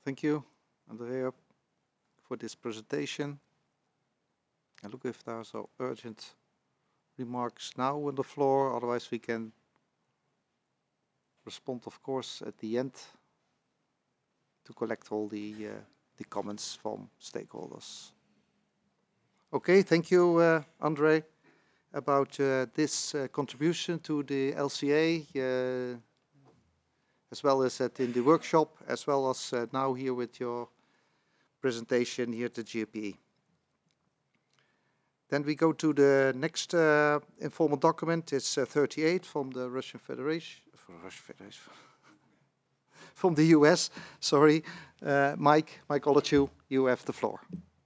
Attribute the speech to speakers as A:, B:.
A: Thank you, Andrea, for this presentation. I look if there are so urgent remarks now on the floor, otherwise we can respond, of course, at the end to collect all the comments from stakeholders. Okay, thank you, Andre, about this contribution to the LCA, as well as in the workshop, as well as now here with your presentation here at the GRPE. Then we go to the next informal document. It's 38 from the Russian Federation, from the US. Sorry, Mike Olachew, you have the floor.